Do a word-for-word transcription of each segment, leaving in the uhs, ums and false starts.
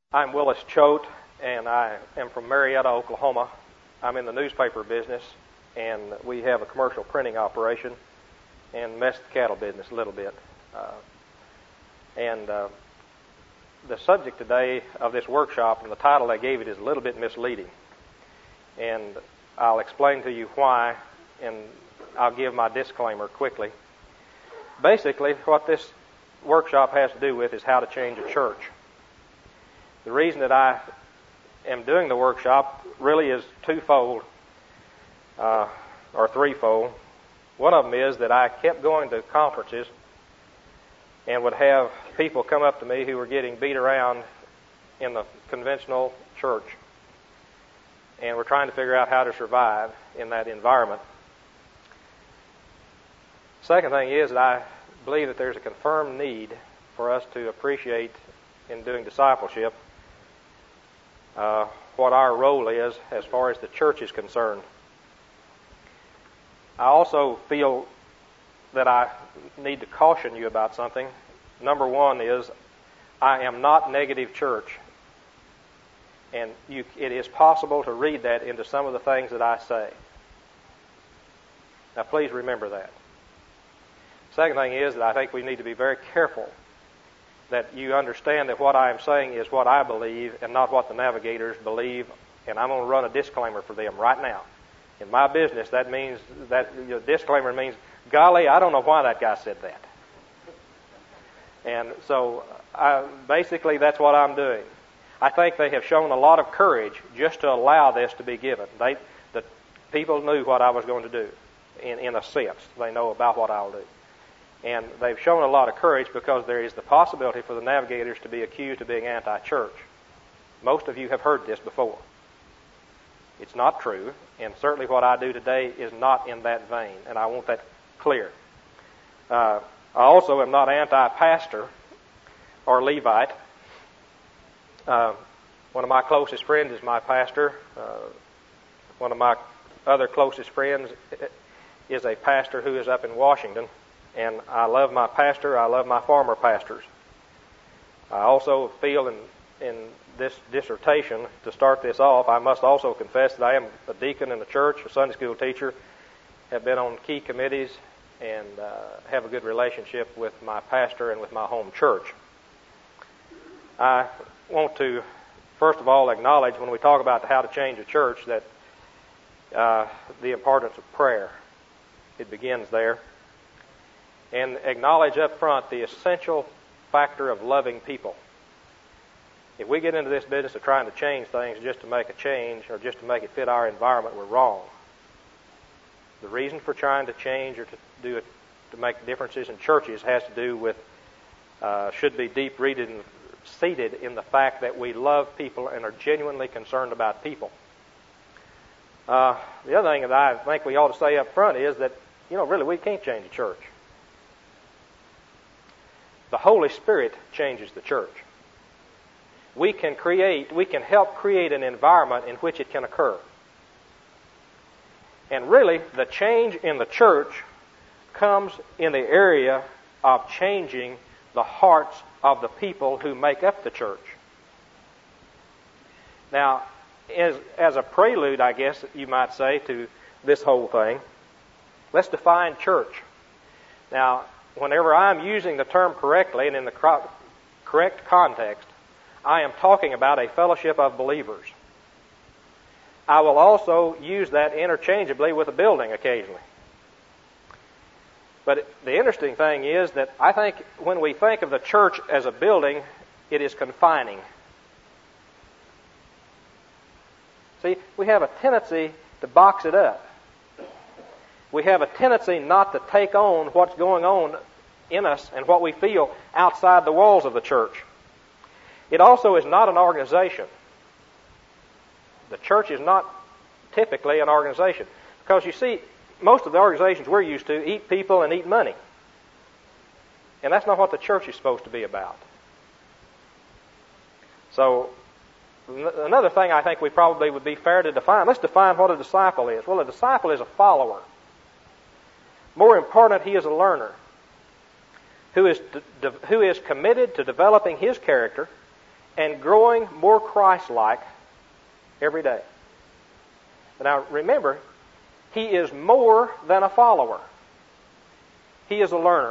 I'm Willis Choate, and I am from Marietta, Oklahoma. I'm in the newspaper business, and we have a commercial printing operation and mess the cattle business a little bit. Uh, and uh, the subject today of this workshop, and the title I gave it, is a little bit misleading. And I'll explain to you why, and I'll give my disclaimer quickly. Basically, what this workshop has to do with is how to change a church. The reason that I am doing the workshop really is twofold, uh, or threefold. One of them is that I kept going to conferences and would have people come up to me who were getting beat around in the conventional church, and were trying to figure out how to survive in that environment. Second thing is that I believe that there's a confirmed need for us to appreciate in doing discipleship uh, what our role is as far as the church is concerned. I also feel that I need to caution you about something. Number one is I am not negative church, and you, it is possible to read that into some of the things that I say. Now please remember that. Second thing is that I think we need to be very careful that you understand that what I am saying is what I believe and not what the navigators believe, and I'm going to run a disclaimer for them right now. In my business, that means that you know, disclaimer means, golly, I don't know why that guy said that. And so I, basically that's what I'm doing. I think they have shown a lot of courage just to allow this to be given. They, the people knew what I was going to do, in, in a sense. They know about what I'll do. And they've shown a lot of courage because there is the possibility for the navigators to be accused of being anti-church. Most of you have heard this before. It's not true, and certainly what I do today is not in that vein, and I want that clear. Uh, I also am not anti-pastor or Levite. Uh, one of my closest friends is my pastor. Uh, one of my other closest friends is a pastor who is up in Washington. And I love my pastor. I love my former pastors. I also feel in, in this dissertation, to start this off, I must also confess that I am a deacon in the church, a Sunday school teacher, have been on key committees, and uh, have a good relationship with my pastor and with my home church. I want to, first of all, acknowledge when we talk about how to change a church that uh, the importance of prayer. It begins there. And acknowledge up front the essential factor of loving people. If we get into this business of trying to change things just to make a change or just to make it fit our environment, we're wrong. The reason for trying to change or to do it, to make differences in churches has to do with, uh, should be deep-rooted and seated in the fact that we love people and are genuinely concerned about people. Uh, the other thing that I think we ought to say up front is that, you know, really we can't change a church. The Holy Spirit changes the church. We can create, we can help create an environment in which it can occur. And really, the change in the church comes in the area of changing the hearts of the people who make up the church. Now, as, as a prelude, I guess you might say, to this whole thing, let's define church. Now, whenever I'm using the term correctly and in the correct context, I am talking about a fellowship of believers. I will also use that interchangeably with a building occasionally. But the interesting thing is that I think when we think of the church as a building, it is confining. See, we have a tendency to box it up. We have a tendency not to take on what's going on in us and what we feel outside the walls of the church. It also is not an organization. The church is not typically an organization. Because you see, most of the organizations we're used to eat people and eat money. And that's not what the church is supposed to be about. So, another thing I think we probably would be fair to define, let's define what a disciple is. Well, a disciple is a follower. More important, he is a learner who is, de- who is committed to developing his character and growing more Christ-like every day. Now remember, he is more than a follower. He is a learner.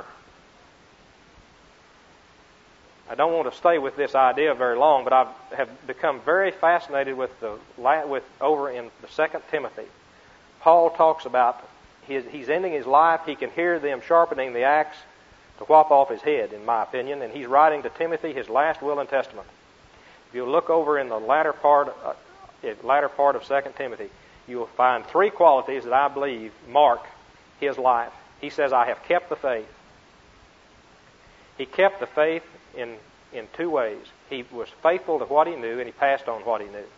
I don't want to stay with this idea very long, but I have become very fascinated with the with over in the Second Timothy. Paul talks about his, he's ending his life. He can hear them sharpening the axe to whop off his head, in my opinion, and he's writing to Timothy his last will and testament. If you look over in the latter part, uh, latter part of Second Timothy, you will find three qualities that I believe mark his life. He says, "I have kept the faith." He kept the faith in in two ways. He was faithful to what he knew, and he passed on what he knew.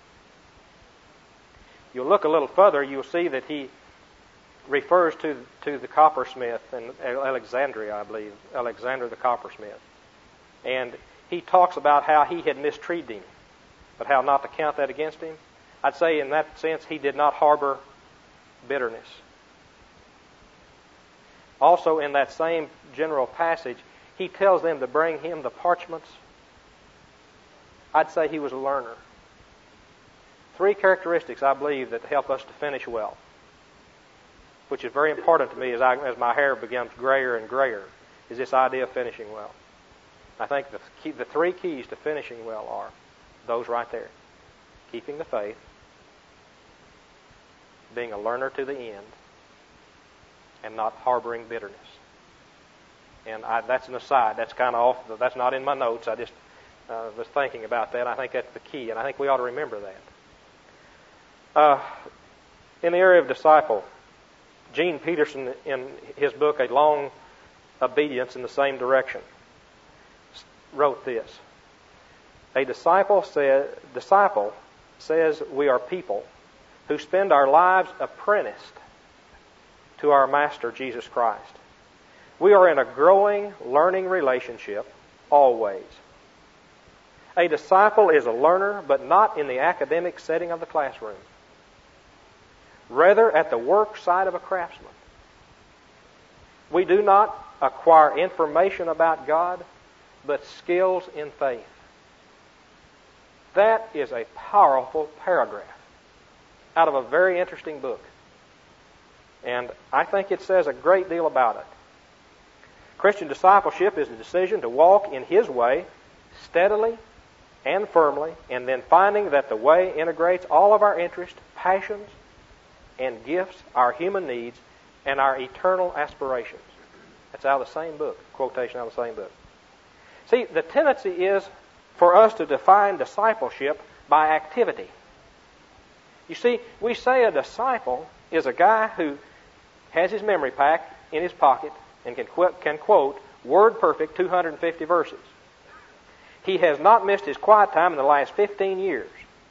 You'll look a little further, you'll see that he refers to to the coppersmith in Alexandria, I believe, Alexander the coppersmith. And he talks about how he had mistreated him, but how not to count that against him. I'd say in that sense he did not harbor bitterness. Also in that same general passage, he tells them to bring him the parchments. I'd say he was a learner. Three characteristics, I believe, that help us to finish well, which is very important to me as, I, as my hair becomes grayer and grayer, is this idea of finishing well. I think the, key, the three keys to finishing well are those right there. Keeping the faith, being a learner to the end, and not harboring bitterness. And I, that's an aside. That's kind of off. That's not in my notes. I just uh, was thinking about that. I think that's the key, and I think we ought to remember that. Uh, in the area of disciple, Gene Peterson, in his book, A Long Obedience in the Same Direction, wrote this. A disciple, say, disciple says we are people who spend our lives apprenticed to our Master, Jesus Christ. We are in a growing, learning relationship always. A disciple is a learner, but not in the academic setting of the classroom. Rather, at the work site of a craftsman. We do not acquire information about God, but skills in faith. That is a powerful paragraph out of a very interesting book. And I think it says a great deal about it. Christian discipleship is a decision to walk in His way steadily and firmly, and then finding that the way integrates all of our interests, passions, and gifts, our human needs, and our eternal aspirations. That's out of the same book, quotation out of the same book. See, the tendency is for us to define discipleship by activity. You see, we say a disciple is a guy who has his memory pack in his pocket and can quote, can quote word perfect two hundred fifty verses. He has not missed his quiet time in the last fifteen years.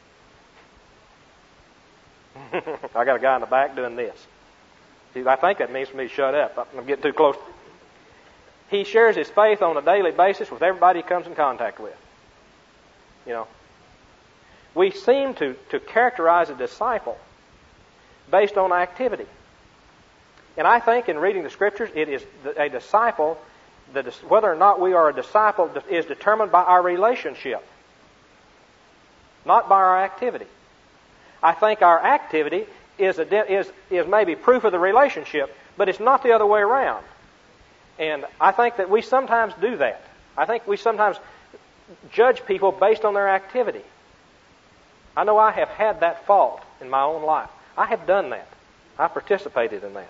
I got a guy in the back doing this. See, I think that means for me to shut up. I'm getting too close. He shares his faith on a daily basis with everybody he comes in contact with. You know, we seem to, to characterize a disciple based on activity. And I think in reading the Scriptures, it is a disciple, the, whether or not we are a disciple is determined by our relationship, not by our activity. I think our activity is, a, is, is maybe proof of the relationship, but it's not the other way around. And I think that we sometimes do that. I think we sometimes judge people based on their activity. I know I have had that fault in my own life. I have done that. I participated in that.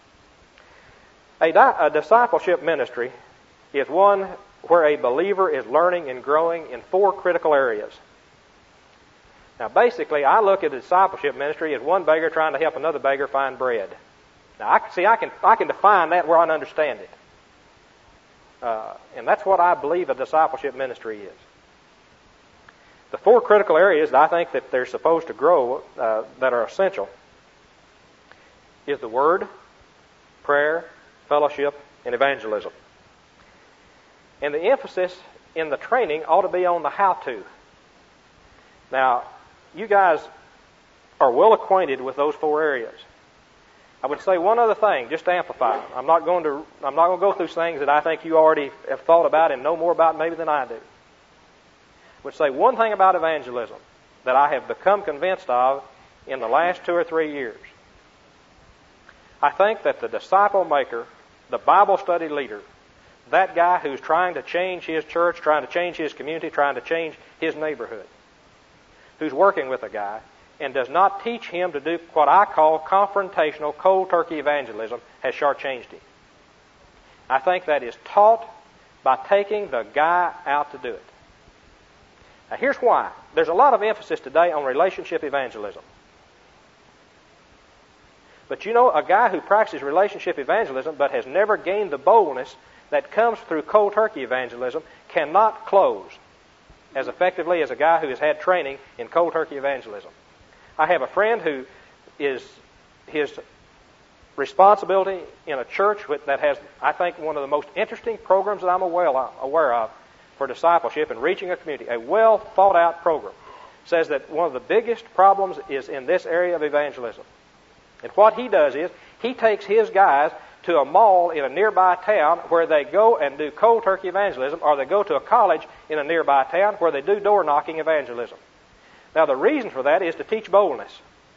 A, di- a discipleship ministry is one where a believer is learning and growing in four critical areas. Now, basically, I look at a discipleship ministry as one beggar trying to help another beggar find bread. Now, I see, I can I can define that where I understand it, uh, and that's what I believe a discipleship ministry is. The four critical areas that I think that they're supposed to grow, uh, that are essential, is the Word, prayer, fellowship, and evangelism. And the emphasis in the training ought to be on the how-to. Now, you guys are well acquainted with those four areas. I would say one other thing, just to amplify. I'm not going to I'm not going to go through things that I think you already have thought about and know more about maybe than I do. would say one thing about evangelism that I have become convinced of in the last two or three years. I think that the disciple maker, the Bible study leader, that guy who's trying to change his church, trying to change his community, trying to change his neighborhood, who's working with a guy and does not teach him to do what I call confrontational, cold turkey evangelism, has shortchanged him. I think that is taught by taking the guy out to do it. Now here's why. There's a lot of emphasis today on relationship evangelism. But you know, a guy who practices relationship evangelism but has never gained the boldness that comes through cold turkey evangelism cannot close as effectively as a guy who has had training in cold turkey evangelism. I have a friend who is his responsibility in a church that has, I think, one of the most interesting programs that I'm aware of for discipleship and reaching a community. A well thought out program says that one of the biggest problems is in this area of evangelism. And what he does is he takes his guys to a mall in a nearby town where they go and do cold turkey evangelism, or they go to a college in a nearby town where they do door knocking evangelism. Now the reason for that is to teach boldness.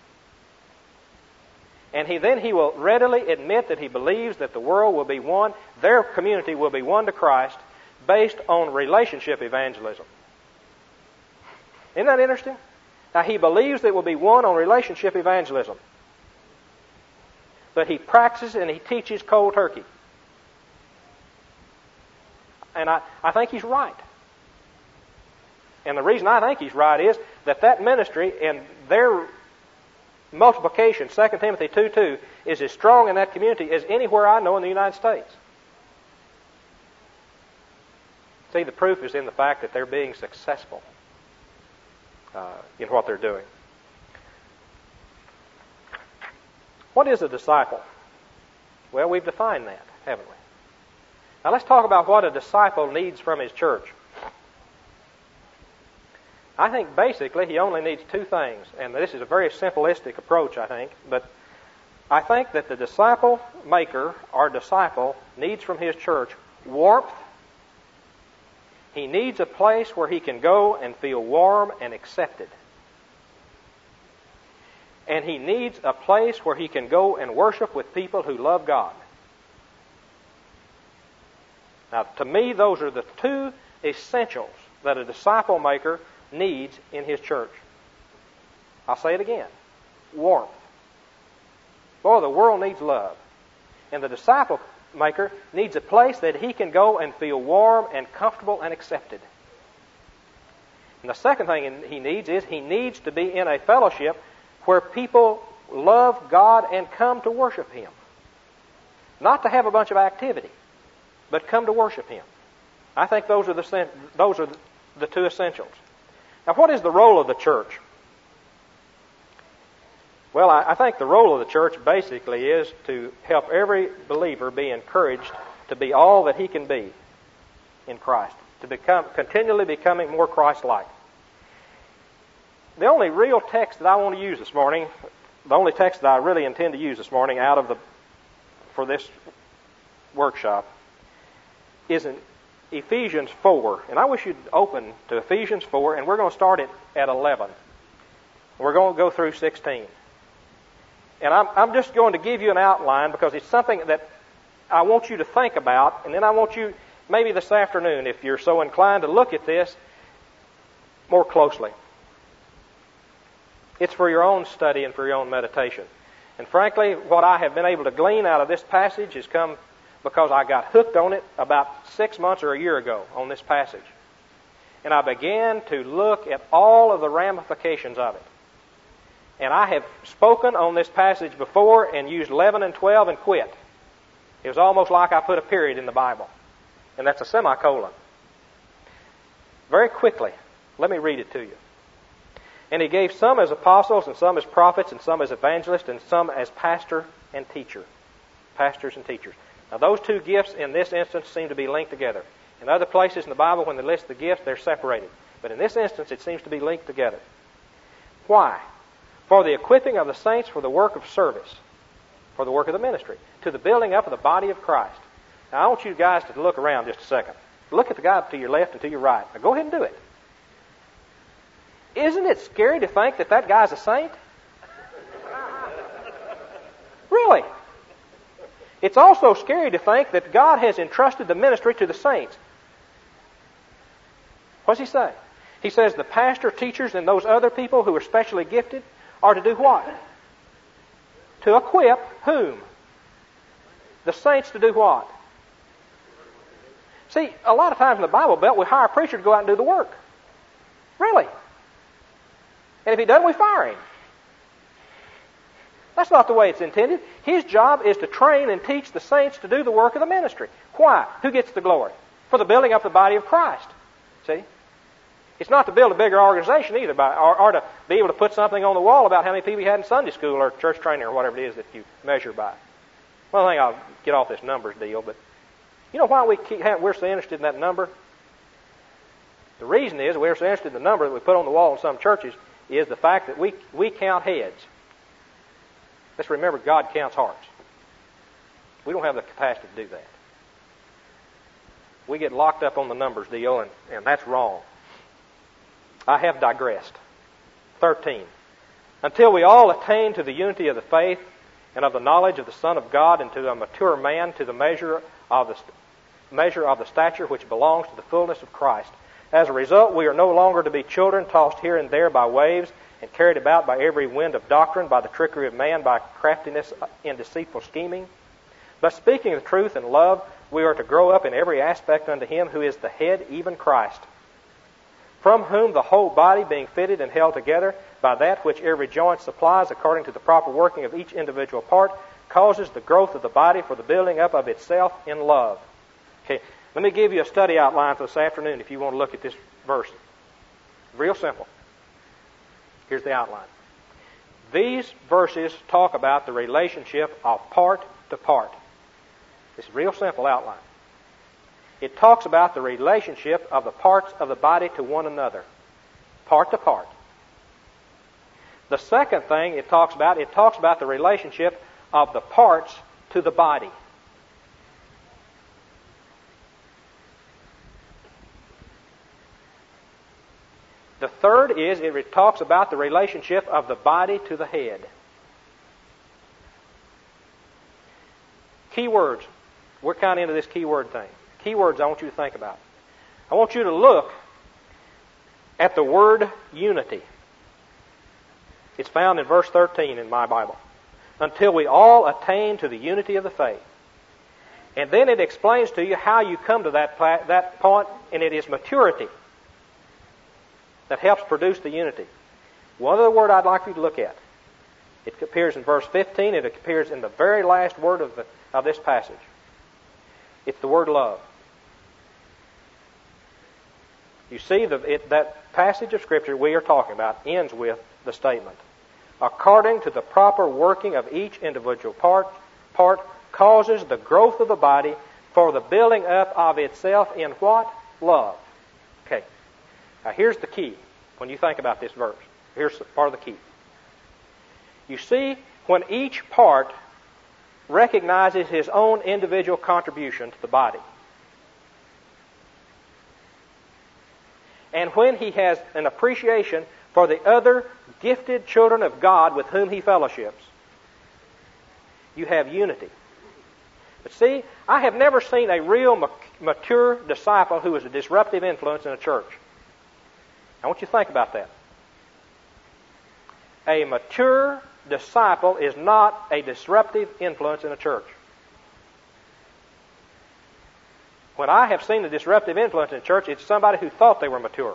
And he then he will readily admit that he believes that the world will be won, their community will be won to Christ based on relationship evangelism. Isn't that interesting? Now he believes that it will be won on relationship evangelism. But he practices and he teaches cold turkey. And I, I think he's right. And the reason I think he's right is that that ministry and their multiplication, Second Timothy two two, is as strong in that community as anywhere I know in the United States. See, the proof is in the fact that they're being successful uh, in what they're doing. What is a disciple? Well, we've defined that, haven't we? Now let's talk about what a disciple needs from his church. I think basically he only needs two things, and this is a very simplistic approach, I think, but I think that the disciple maker or disciple needs from his church warmth. He needs a place where he can go and feel warm and accepted. And he needs a place where he can go and worship with people who love God. Now, to me, those are the two essentials that a disciple maker needs in his church. I'll say it again. Warmth. Boy, the world needs love. And the disciple maker needs a place that he can go and feel warm and comfortable and accepted. And the second thing he needs is he needs to be in a fellowship where people love God and come to worship Him. Not to have a bunch of activity, but come to worship Him. I think those are the those are the two essentials. Now, what is the role of the church? Well, I, I think the role of the church basically is to help every believer be encouraged to be all that he can be in Christ, to become continually becoming more Christ-like. The only real text that I want to use this morning, the only text that I really intend to use this morning out of the for this workshop, is in Ephesians four. And I wish you'd open to Ephesians four, and we're going to start it at eleven. We're going to go through sixteen. And I'm, I'm just going to give you an outline because it's something that I want you to think about, and then I want you, maybe this afternoon, if you're so inclined, to look at this more closely. It's for your own study and for your own meditation. And frankly, what I have been able to glean out of this passage has come because I got hooked on it about six months or a year ago on this passage. And I began to look at all of the ramifications of it. And I have spoken on this passage before and used eleven and twelve and quit. It was almost like I put a period in the Bible. And that's a semicolon. Very quickly, let me read it to you. And He gave some as apostles, and some as prophets, and some as evangelists, and some as pastor and teacher. Pastors and teachers. Now those two gifts in this instance seem to be linked together. In other places in the Bible, when they list the gifts, they're separated. But in this instance, it seems to be linked together. Why? For the equipping of the saints for the work of service, for the work of the ministry, to the building up of the body of Christ. Now I want you guys to look around just a second. Look at the guy to your left and to your right. Now go ahead and do it. Isn't it scary to think that that guy's a saint? Really. It's also scary to think that God has entrusted the ministry to the saints. What does he say? He says the pastor, teachers, and those other people who are specially gifted are to do what? To equip whom? The saints to do what? See, a lot of times in the Bible Belt, we hire a preacher to go out and do the work. Really. And if he doesn't, we fire him. That's not the way it's intended. His job is to train and teach the saints to do the work of the ministry. Why? Who gets the glory? For the building up the body of Christ. See? It's not to build a bigger organization either, by, or, or to be able to put something on the wall about how many people you had in Sunday school or church training or whatever it is that you measure by. Well, I think I'll get off this numbers deal, but you know why we keep, we're so interested in that number? The reason is we're so interested in the number that we put on the wall in some churches is the fact that we, we count heads. Let's remember God counts hearts. We don't have the capacity to do that. We get locked up on the numbers deal, and, and that's wrong. I have digressed. thirteen. Until we all attain to the unity of the faith and of the knowledge of the Son of God and to a mature man, to the measure of the measure of the stature which belongs to the fullness of Christ. As a result, we are no longer to be children tossed here and there by waves and carried about by every wind of doctrine, by the trickery of man, by craftiness in deceitful scheming. But speaking the truth in love, we are to grow up in every aspect unto Him who is the head, even Christ, from whom the whole body, being fitted and held together by that which every joint supplies according to the proper working of each individual part, causes the growth of the body for the building up of itself in love. Okay, let me give you a study outline for this afternoon if you want to look at this verse. Real simple. Here's the outline. These verses talk about the relationship of part to part. It's a real simple outline. It talks about the relationship of the parts of the body to one another. Part to part. The second thing it talks about, it talks about the relationship of the parts to the body. The third is it talks about the relationship of the body to the head. Key words. We're kind of into this key word thing. Key words I want you to think about. I want you to look at the word unity. It's found in verse thirteen in my Bible. Until we all attain to the unity of the faith. And then it explains to you how you come to that, that point, and it is maturity that helps produce the unity. One other word I'd like you to look at. It appears in verse fifteen. It appears in the very last word of, the, of this passage. It's the word love. You see, the, it, that passage of Scripture we are talking about ends with the statement, according to the proper working of each individual part, part causes the growth of the body for the building up of itself in what? Love. Okay. Now here's the key when you think about this verse. Here's part of the key. You see, when each part recognizes his own individual contribution to the body, and when he has an appreciation for the other gifted children of God with whom he fellowships, you have unity. But see, I have never seen a real mature disciple who is a disruptive influence in a church. I want you to think about that. A mature disciple is not a disruptive influence in a church. When I have seen a disruptive influence in a church, it's somebody who thought they were mature.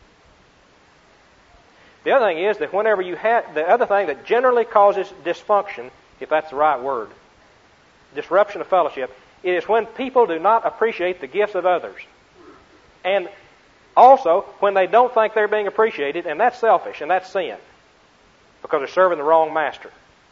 The other thing is that whenever you have, the other thing that generally causes dysfunction, if that's the right word, disruption of fellowship, it is when people do not appreciate the gifts of others. And also, when they don't think they're being appreciated, and that's selfish, and that's sin, because they're serving the wrong master.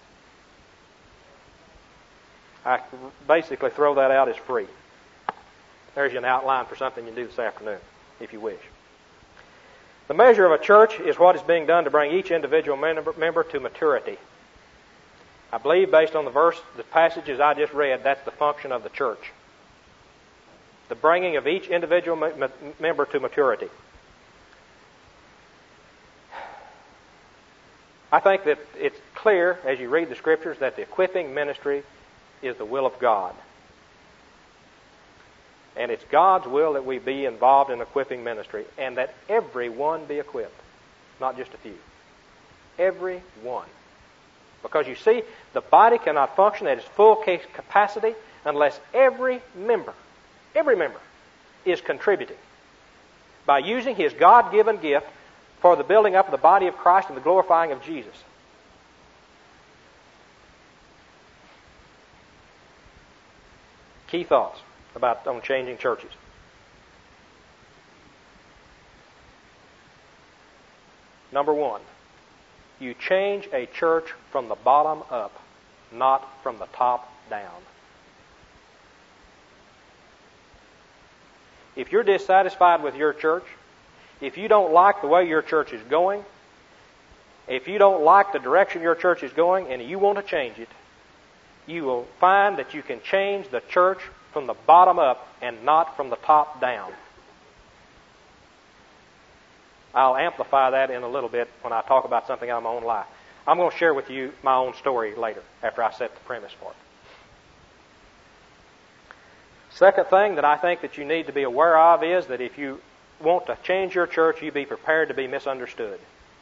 I basically throw that out as free. There's an outline for something you can do this afternoon, if you wish. The measure of a church is what is being done to bring each individual member to maturity. I believe, based on the verse, the passages I just read, that's the function of the church. The bringing of each individual member to maturity. I think that it's clear as you read the Scriptures that the equipping ministry is the will of God. And it's God's will that we be involved in equipping ministry and that everyone be equipped, not just a few. Everyone. Because you see, the body cannot function at its full capacity unless every member, every member is contributing by using his God-given gift for the building up of the body of Christ and the glorifying of Jesus. Key thoughts about on changing churches. Number one, you change a church from the bottom up, not from the top down. If you're dissatisfied with your church, if you don't like the way your church is going, if you don't like the direction your church is going and you want to change it, you will find that you can change the church from the bottom up and not from the top down. I'll amplify that in a little bit when I talk about something out of my own life. I'm going to share with you my own story later after I set the premise for it. Second thing that I think that you need to be aware of is that if you want to change your church, you be prepared to be misunderstood.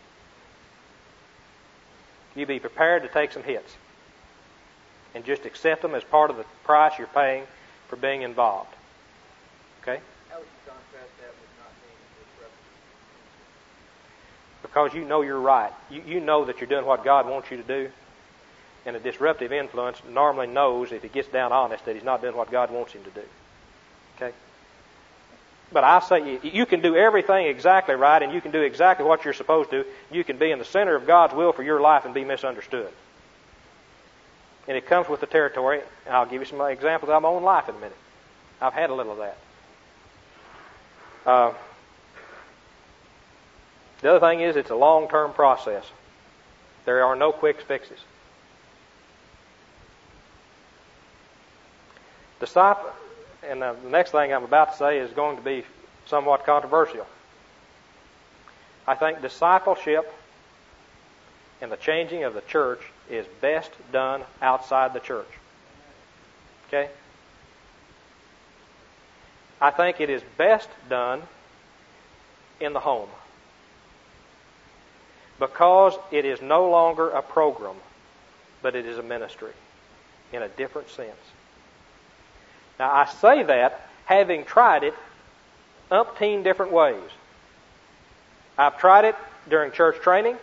You be prepared to take some hits and just accept them as part of the price you're paying for being involved. Okay? How would you contrast that with not being disruptive? Because you know you're right. You, you know that you're doing what God wants you to do. And a disruptive influence normally knows, if he gets down honest, that he's not doing what God wants him to do. Okay? But I say you, you can do everything exactly right, and you can do exactly what you're supposed to. You can be in the center of God's will for your life and be misunderstood. And it comes with the territory. And I'll give you some examples of my own life in a minute. I've had a little of that. Uh, the other thing is it's a long-term process. There are no quick fixes. Disciple, and the next thing I'm about to say is going to be somewhat controversial. I think discipleship and the changing of the church is best done outside the church. Okay? I think it is best done in the home because it is no longer a program, but it is a ministry in a different sense. Now, I say that having tried it umpteen different ways. I've tried it during church training.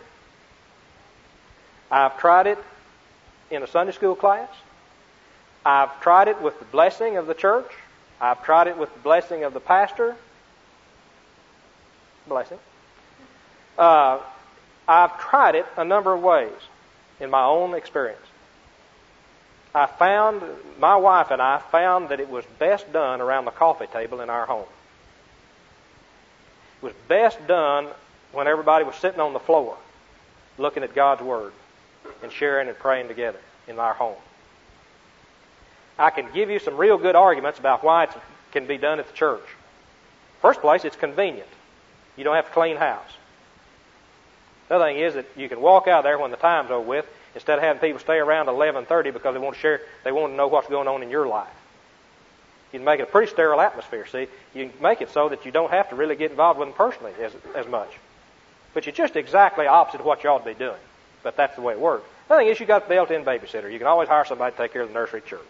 I've tried it in a Sunday school class. I've tried it with the blessing of the church. I've tried it with the blessing of the pastor. Blessing. Uh, I've tried it a number of ways in my own experience. I found, my wife and I found that it was best done around the coffee table in our home. It was best done when everybody was sitting on the floor looking at God's Word and sharing and praying together in our home. I can give you some real good arguments about why it can be done at the church. First place, it's convenient. You don't have to clean house. The other thing is that you can walk out there when the time's over with instead of having people stay around till eleven thirty because they want to share, they want to know what's going on in your life. You can make it a pretty sterile atmosphere, see. You can make it so that you don't have to really get involved with them personally as, as much. But you're just exactly opposite of what you ought to be doing. But that's the way it works. The thing is, you got a built-in babysitter. You can always hire somebody to take care of the nursery at church.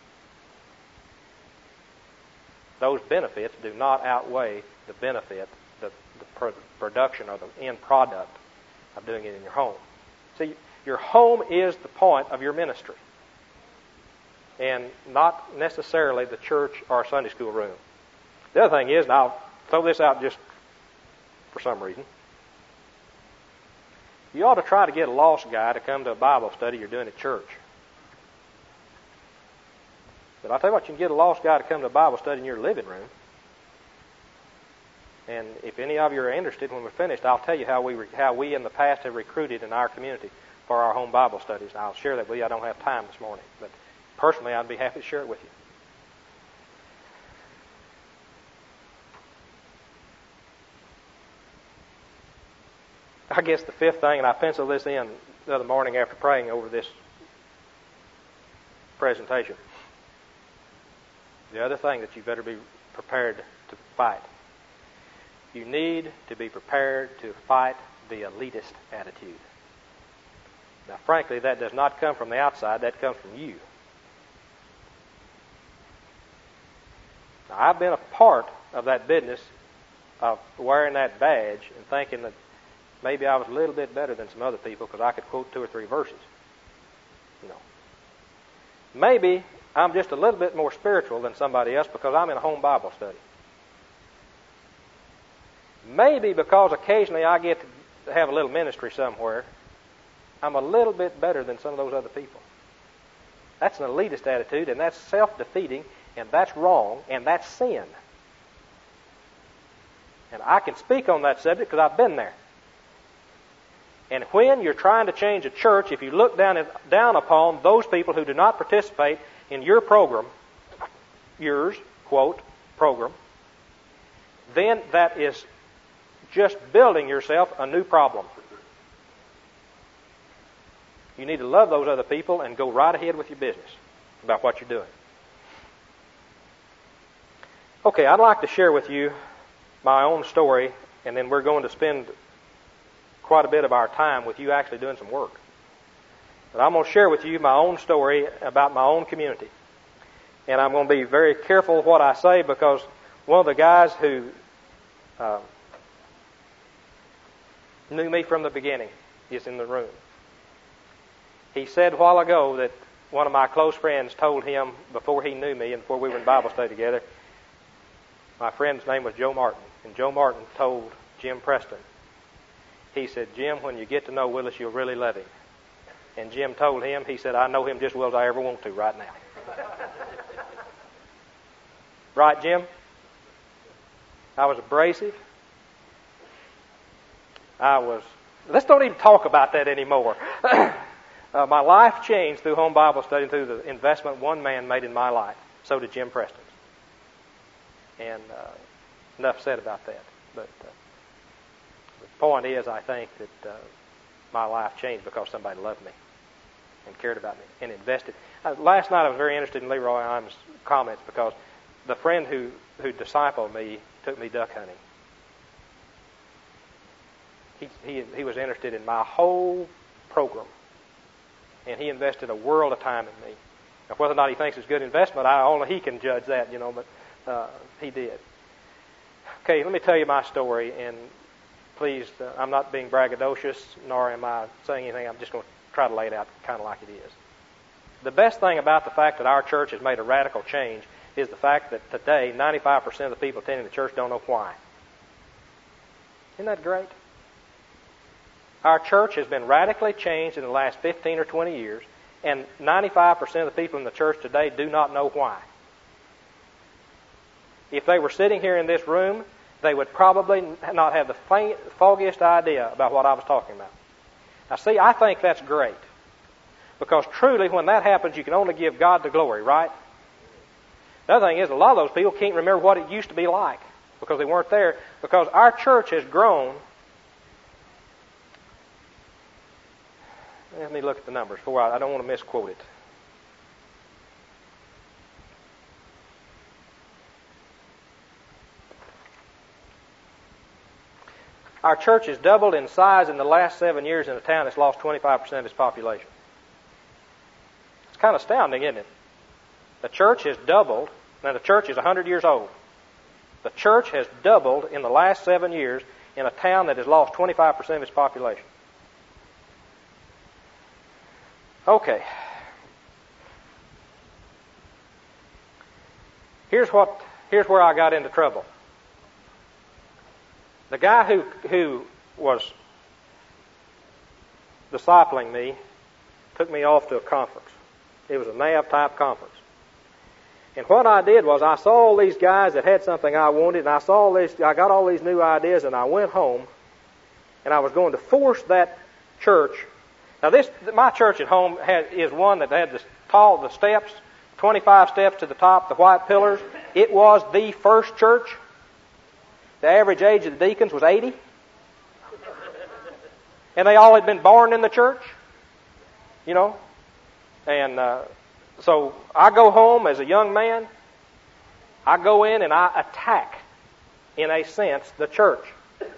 Those benefits do not outweigh the benefit, the, the pro- production or the end product of doing it in your home. See, your home is the point of your ministry, and not necessarily the church or Sunday school room. The other thing is, and I'll throw this out just for some reason, you ought to try to get a lost guy to come to a Bible study you're doing at church. But I'll tell you what, you can get a lost guy to come to a Bible study in your living room. And if any of you are interested, when we're finished, I'll tell you how we how we in the past have recruited in our community for our home Bible studies. And I'll share that with you. I don't have time this morning, but personally, I'd be happy to share it with you. I guess the fifth thing, and I penciled this in the other morning after praying over this presentation. The other thing that you better be prepared to fight. You need to be prepared to fight the elitist attitude. Now, frankly, that does not come from the outside. That comes from you. Now, I've been a part of that business of wearing that badge and thinking that maybe I was a little bit better than some other people because I could quote two or three verses. No. Maybe I'm just a little bit more spiritual than somebody else because I'm in a home Bible study. Maybe because occasionally I get to have a little ministry somewhere, I'm a little bit better than some of those other people. That's an elitist attitude, and that's self-defeating, and that's wrong, and that's sin. And I can speak on that subject because I've been there. And when you're trying to change a church, if you look down at, down upon those people who do not participate in your program, yours, quote, program, then that is just building yourself a new problem. You need to love those other people and go right ahead with your business about what you're doing. Okay, I'd like to share with you my own story, and then we're going to spend quite a bit of our time with you actually doing some work. But I'm going to share with you my own story about my own community. And I'm going to be very careful what I say because one of the guys who uh, knew me from the beginning is in the room. He said a while ago that one of my close friends told him before he knew me and before we were in Bible study together, my friend's name was Joe Martin. And Joe Martin told Jim Preston, he said, Jim, when you get to know Willis, you'll really love him. And Jim told him, he said, I know him just as well as I ever want to right now. Right, Jim? I was abrasive. I was, let's don't even talk about that anymore. uh, my life changed through home Bible study and through the investment one man made in my life. So did Jim Preston's. And uh, enough said about that. But uh, the point is, I think that uh, my life changed because somebody loved me and cared about me and invested. Uh, last night I was very interested in Leroy Imes' comments because the friend who, who discipled me took me duck hunting. He, he, he was interested in my whole program, and he invested a world of time in me. Now, whether or not he thinks it's good investment, I, only he can judge that, you know, but uh, he did. Okay, let me tell you my story, and please, uh, I'm not being braggadocious, nor am I saying anything. I'm just going to try to lay it out kind of like it is. The best thing about the fact that our church has made a radical change is the fact that today, ninety-five percent of the people attending the church don't know why. Isn't that great? Our church has been radically changed in the last fifteen or twenty years, and ninety-five percent of the people in the church today do not know why. If they were sitting here in this room, they would probably not have the faint, foggiest idea about what I was talking about. Now, see, I think that's great. Because truly, when that happens, you can only give God the glory, right? The other thing is, a lot of those people can't remember what it used to be like because they weren't there. Because our church has grown. Let me look at the numbers before I, I don't want to misquote it. Our church has doubled in size in the last seven years in a town that's lost twenty-five percent of its population. It's kind of astounding, isn't it? The church has doubled. Now, the church is one hundred years old. The church has doubled in the last seven years in a town that has lost twenty-five percent of its population. Okay. Here's what. Here's where I got into trouble. The guy who who was discipling me took me off to a conference. It was a N A V type conference. And what I did was I saw all these guys that had something I wanted, and I saw all these, I got all these new ideas, and I went home, and I was going to force that church. Now, this my church at home had, is one that had the tall the steps, twenty-five steps to the top, the white pillars. It was the first church. The average age of the deacons was eighty. And they all had been born in the church, you know. And uh, so I go home as a young man. I go in and I attack, in a sense, the church.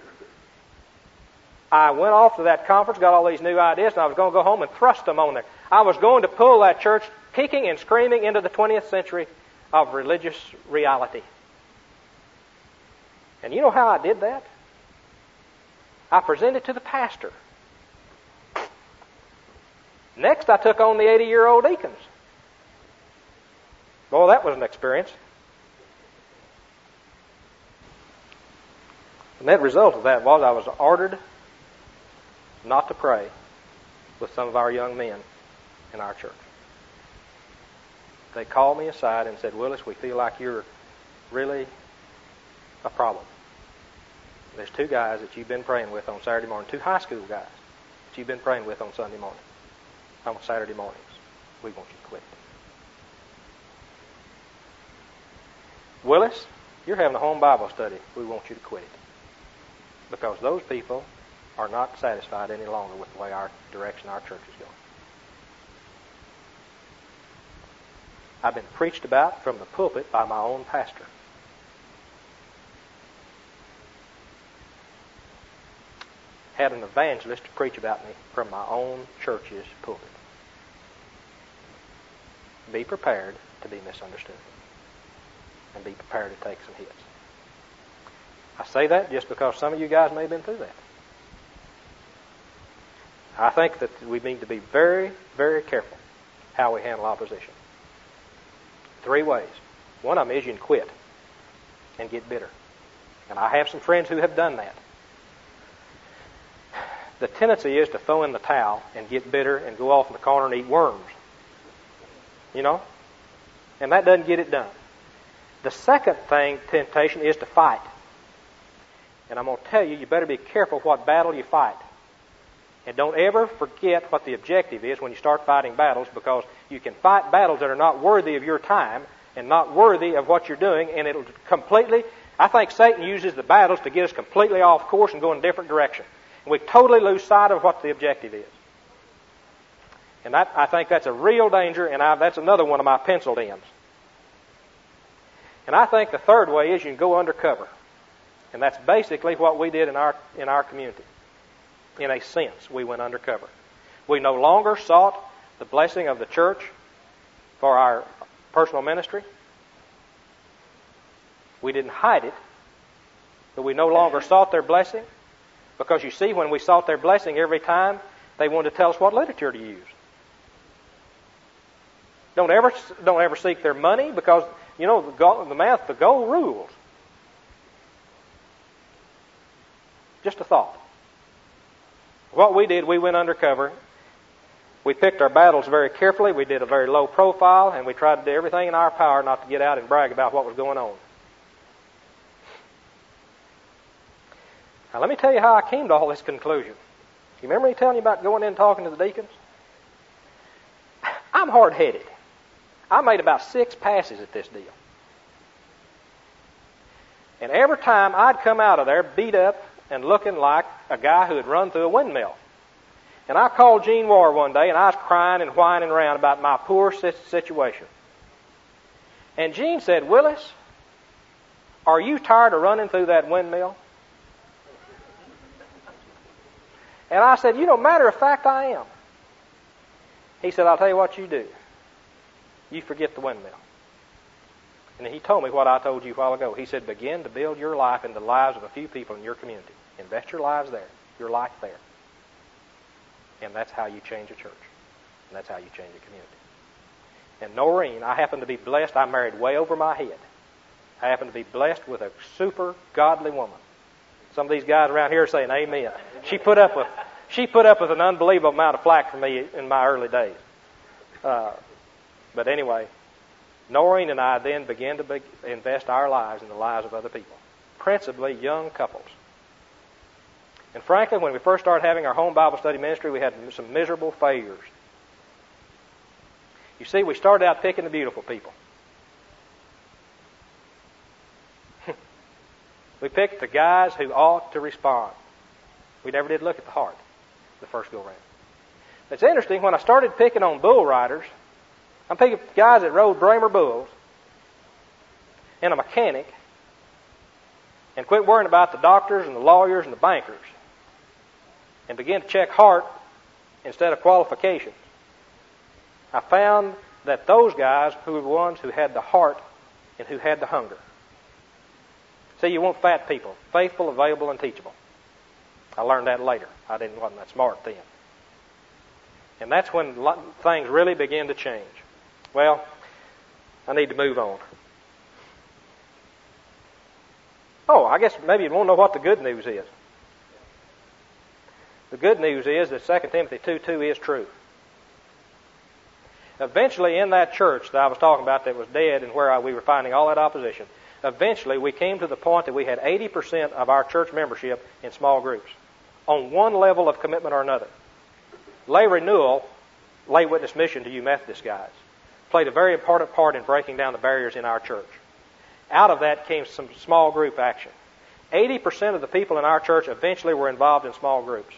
I went off to that conference, got all these new ideas, and I was going to go home and thrust them on there. I was going to pull that church kicking and screaming into the twentieth century of religious reality. And you know how I did that? I presented to the pastor. Next, I took on the eighty-year-old deacons. Boy, that was an experience. The net result of that was I was ordered not to pray with some of our young men in our church. They called me aside and said, Willis, we feel like you're really a problem. There's two guys that you've been praying with on Saturday morning, two high school guys that you've been praying with on Sunday morning, on Saturday mornings. We want you to quit. Willis, you're having a home Bible study. We want you to quit it. Because those people are not satisfied any longer with the way our direction our church is going. I've been preached about from the pulpit by my own pastor. Had an evangelist to preach about me from my own church's pulpit. Be prepared to be misunderstood. And be prepared to take some hits. I say that just because some of you guys may have been through that. I think that we need to be very, very careful how we handle opposition. Three ways. One of them is you can quit and get bitter. And I have some friends who have done that. The tendency is to throw in the towel and get bitter and go off in the corner and eat worms. You know? And that doesn't get it done. The second thing, temptation, is to fight. And I'm going to tell you, you better be careful what battle you fight. And don't ever forget what the objective is when you start fighting battles, because you can fight battles that are not worthy of your time and not worthy of what you're doing, and it'll completely, I think Satan uses the battles to get us completely off course and go in a different direction. And we totally lose sight of what the objective is. And that, I think that's a real danger, and I, that's another one of my penciled ins. And I think the third way is you can go undercover. And that's basically what we did in our in our community. In a sense, we went undercover. We no longer sought the blessing of the church for our personal ministry. We didn't hide it, but we no longer sought their blessing, because you see, when we sought their blessing every time, they wanted to tell us what literature to use. Don't ever don't ever seek their money, because you know the, gold, the math, the gold rules. Just a thought. What we did, we went undercover. We picked our battles very carefully. We did a very low profile, and we tried to do everything in our power not to get out and brag about what was going on. Now, let me tell you how I came to all this conclusion. You remember me telling you about going in and talking to the deacons? I'm hard-headed. I made about six passes at this deal. And every time I'd come out of there beat up and looking like a guy who had run through a windmill. And I called Gene Warr one day, and I was crying and whining around about my poor situation. And Gene said, Willis, are you tired of running through that windmill? And I said, you know, matter of fact, I am. He said, I'll tell you what you do. You forget the windmill. And he told me what I told you a while ago. He said, begin to build your life in the lives of a few people in your community. Invest your lives there, your life there. And that's how you change a church. And that's how you change a community. And Noreen, I happen to be blessed. I married way over my head. I happen to be blessed with a super godly woman. Some of these guys around here are saying amen. She put up with, she put up with an unbelievable amount of flack from me in my early days. Uh, but anyway, Noreen and I then began to be, invest our lives in the lives of other people, principally young couples. And frankly, when we first started having our home Bible study ministry, we had some miserable failures. You see, we started out picking the beautiful people. We picked the guys who ought to respond. We never did look at the heart. the first go-round. It's interesting, when I started picking on bull riders, I'm picking guys that rode Bramer bulls, and a mechanic, and quit worrying about the doctors and the lawyers and the bankers, and began to check heart instead of qualifications. I found that those guys who were the ones who had the heart and who had the hunger. See, you want fat people, faithful, available, and teachable. I learned that later. I didn't wasn't that smart then. And that's when things really begin to change. Well, I need to move on. Oh, I guess maybe you want to know what the good news is. The good news is that Second Timothy two two is true. Eventually, in that church that I was talking about that was dead and where we were finding all that opposition, eventually we came to the point that we had eighty percent of our church membership in small groups on one level of commitment or another. Lay renewal, lay witness mission to you Methodist guys, played a very important part in breaking down the barriers in our church. Out of that came some small group action. eighty percent of the people in our church eventually were involved in small groups.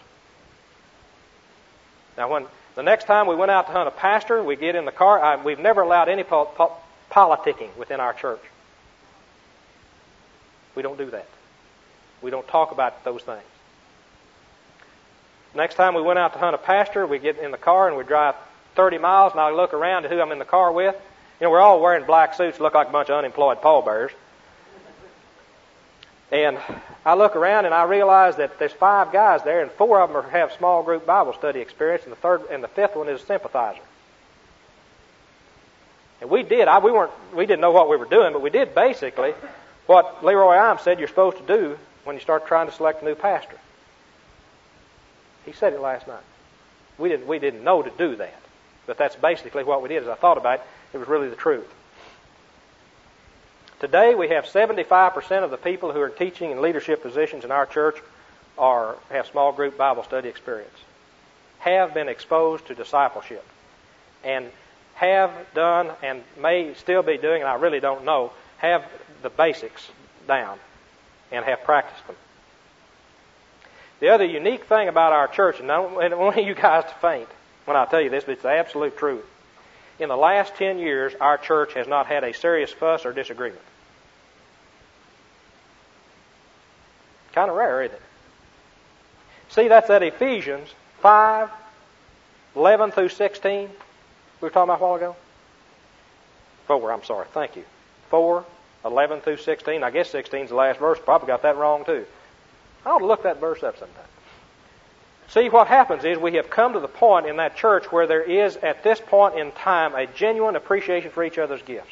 Now, when the next time we went out to hunt a pastor, we get in the car. I, we've never allowed any po- po- politicking within our church. We don't do that. We don't talk about those things. Next time we went out to hunt a pastor, we get in the car and we drive thirty miles, and I look around to who I'm in the car with. You know, we're all wearing black suits, look like a bunch of unemployed pallbearers. And I look around and I realize that there's five guys there, and four of them are, have small group Bible study experience, and the third and the fifth one is a sympathizer. And we did. I, we weren't. We didn't know what we were doing, but we did basically what Leroy Imes said you're supposed to do when you start trying to select a new pastor. He said it last night. We didn't. We didn't know to do that, but that's basically what we did. As I thought about it, it was really the truth. Today we have seventy-five percent of the people who are teaching in leadership positions in our church are have small group Bible study experience, have been exposed to discipleship, and have done and may still be doing, and I really don't know, have the basics down and have practiced them. The other unique thing about our church, and I don't want you guys to faint when I tell you this, but it's the absolute truth. In the last ten years, our church has not had a serious fuss or disagreement. Kind of rare, isn't it? See, that's at Ephesians five, eleven through sixteen. We were talking about a while ago. Four, I'm sorry. Thank you. Four, eleven through sixteen. I guess sixteen is the last verse. Probably got that wrong too. I ought to look that verse up sometime. See, what happens is we have come to the point in that church where there is, at this point in time, a genuine appreciation for each other's gifts.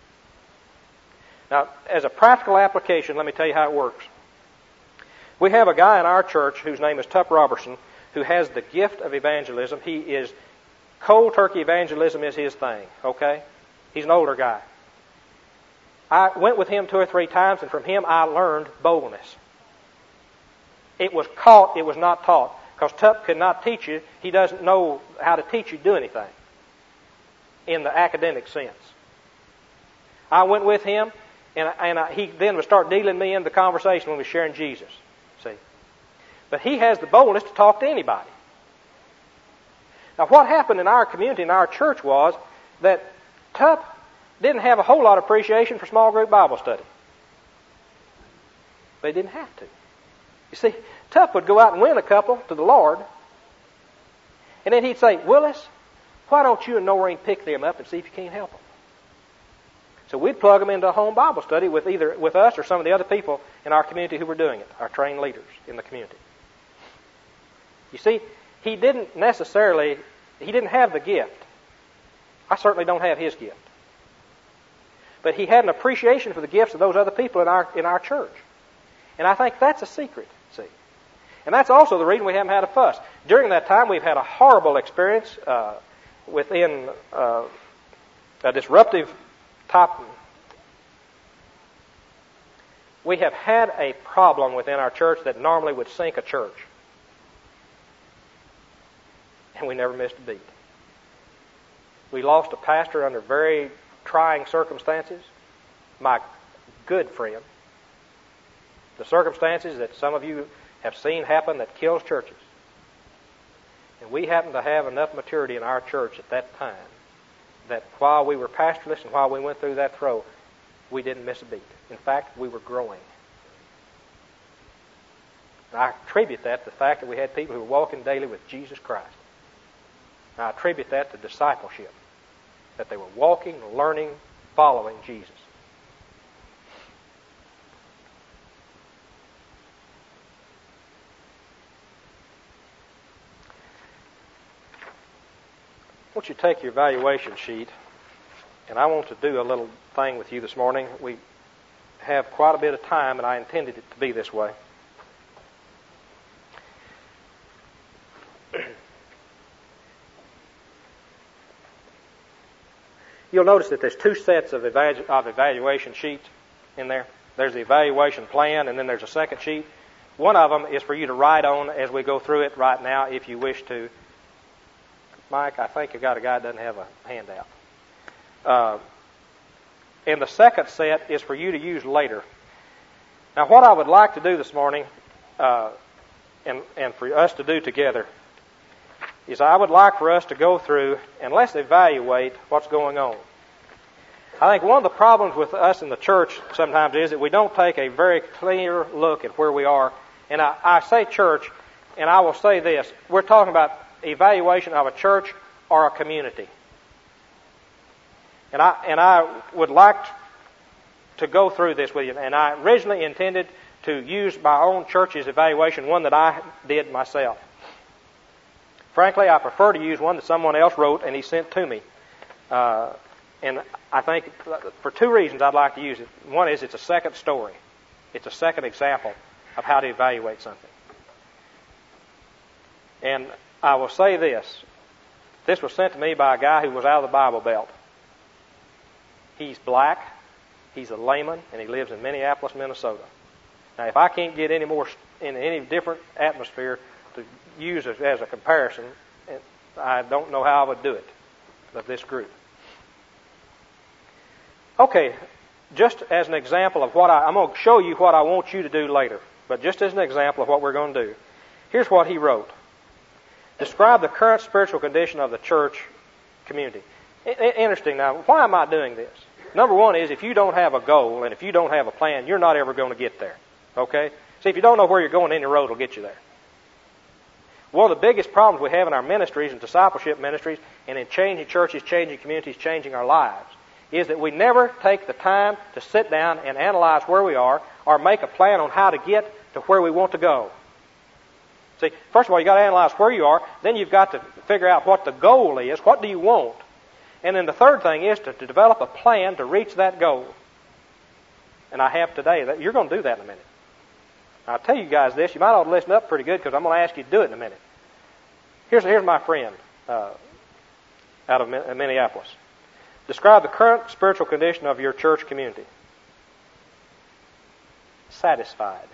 Now, as a practical application, let me tell you how it works. We have a guy in our church whose name is Tup Robertson, who has the gift of evangelism. He is, cold turkey evangelism is his thing, okay? He's an older guy. I went with him two or three times, and from him I learned boldness. It was caught, it was not taught. Because Tup could not teach you. He doesn't know how to teach you to do anything in the academic sense. I went with him, and, and I, he then would start dealing me into the conversation when we were sharing Jesus. See? But he has the boldness to talk to anybody. Now, what happened in our community, in our church, was that Tup didn't have a whole lot of appreciation for small group Bible study. They didn't have to. You see, Tup would go out and win a couple to the Lord, and then he'd say, Willis, why don't you and Noreen pick them up and see if you can't help them? So we'd plug them into a home Bible study with either with us or some of the other people in our community who were doing it, our trained leaders in the community. You see, he didn't necessarily, he didn't have the gift. I certainly don't have his gift. But he had an appreciation for the gifts of those other people in our in our church. And I think that's a secret, see. And that's also the reason we haven't had a fuss. During that time, we've had a horrible experience uh, within uh, a disruptive type. We have had a problem within our church that normally would sink a church. And we never missed a beat. We lost a pastor under very trying circumstances. My good friend. The circumstances that some of you have seen happen that kills churches. And we happened to have enough maturity in our church at that time that while we were pastorless and while we went through that throw, we didn't miss a beat. In fact, we were growing. And I attribute that to the fact that we had people who were walking daily with Jesus Christ. And I attribute that to discipleship, that they were walking, learning, following Jesus. I want you to take your evaluation sheet, and I want to do a little thing with you this morning. We have quite a bit of time, and I intended it to be this way. You'll notice that there's two sets of, evalu- of evaluation sheets in there. There's the evaluation plan, and then there's a second sheet. One of them is for you to write on as we go through it right now if you wish to. Mike, I think I got a guy that doesn't have a handout. Uh, and the second set is for you to use later. Now, what I would like to do this morning, uh, and, and for us to do together, is I would like for us to go through and let's evaluate what's going on. I think one of the problems with us in the church sometimes is that we don't take a very clear look at where we are. And I, I say church, and I will say this. We're talking about evaluation of a church or a community. And I and I would like to go through this with you. And I originally intended to use my own church's evaluation, one that I did myself. Frankly, I prefer to use one that someone else wrote and he sent to me. Uh, and I think for two reasons I'd like to use it. One is it's a second story. It's a second example of how to evaluate something. And I will say this. This was sent to me by a guy who was out of the Bible Belt. He's black, he's a layman, and he lives in Minneapolis, Minnesota. Now, if I can't get any more in any different atmosphere to use as, as a comparison, I don't know how I would do it of this group. Okay, just as an example of what I, I'm going to show you what I want you to do later, but just as an example of what we're going to do, here's what he wrote. Describe the current spiritual condition of the church community. Interesting. Now, why am I doing this? Number one is if you don't have a goal and if you don't have a plan, you're not ever going to get there. Okay? See, if you don't know where you're going, any road will get you there. One of the biggest problems we have in our ministries and discipleship ministries and in changing churches, changing communities, changing our lives is that we never take the time to sit down and analyze where we are or make a plan on how to get to where we want to go. See, first of all, you've got to analyze where you are. Then you've got to figure out what the goal is. What do you want? And then the third thing is to, to develop a plan to reach that goal. And I have today. That you're going to do that in a minute. I'll tell you guys this. You might ought to listen up pretty good because I'm going to ask you to do it in a minute. Here's, here's my friend uh, out of Minneapolis. Describe the current spiritual condition of your church community. Satisfied.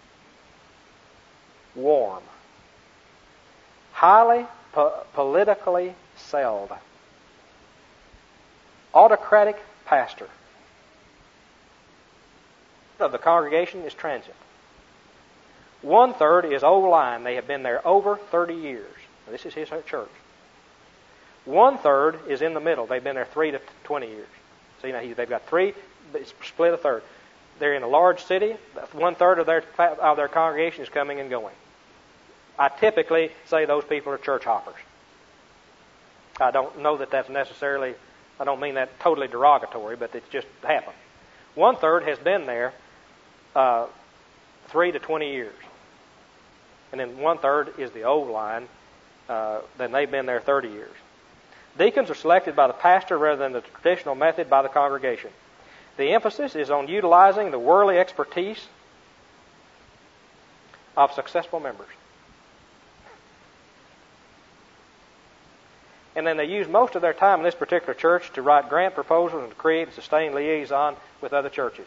Warm. Highly po- politically sold. Autocratic pastor. Of the congregation is transient. One third is old line. They have been there over thirty years. Now, this is his church. One third is in the middle. They've been there three to twenty years. So, you know, they've got three, it's split a third. They're in a large city. One third of their of their congregation is coming and going. I typically say those people are church hoppers. I don't know that that's necessarily, I don't mean that totally derogatory, but it's just happened. One third has been there uh, three to twenty years. And then one third is the old line. Uh, then they've been there thirty years. Deacons are selected by the pastor rather than the traditional method by the congregation. The emphasis is on utilizing the worldly expertise of successful members. And then they use most of their time in this particular church to write grant proposals and to create and sustain liaison with other churches.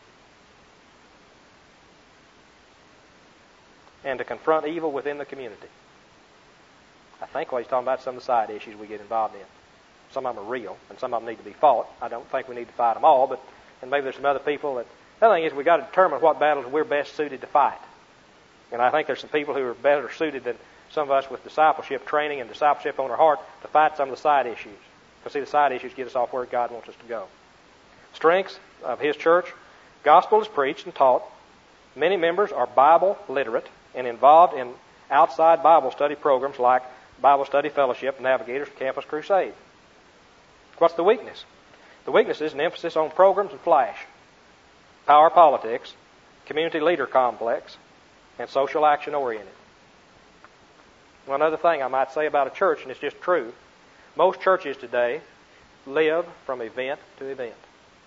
And to confront evil within the community. I think what he's talking about is some of the side issues we get involved in. Some of them are real, and some of them need to be fought. I don't think we need to fight them all, but and maybe there's some other people that... The other thing is we've got to determine what battles we're best suited to fight. And I think there's some people who are better suited than some of us with discipleship training and discipleship on our heart to fight some of the side issues. Because see, the side issues get us off where God wants us to go. Strengths of His church. Gospel is preached and taught. Many members are Bible literate and involved in outside Bible study programs like Bible Study Fellowship, Navigators, Campus Crusade. What's the weakness? The weakness is an emphasis on programs and flash, power politics, community leader complex, and social action oriented. One other thing I might say about a church, and it's just true, most churches today live from event to event.